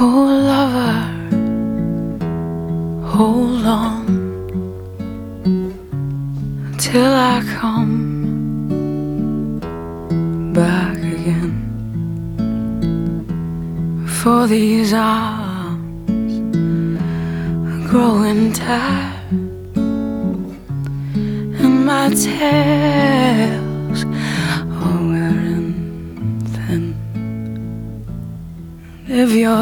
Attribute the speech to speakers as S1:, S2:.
S1: Oh lover, hold on till I come back again. For these arms are growing tired, and my tails are wearing thin. If you're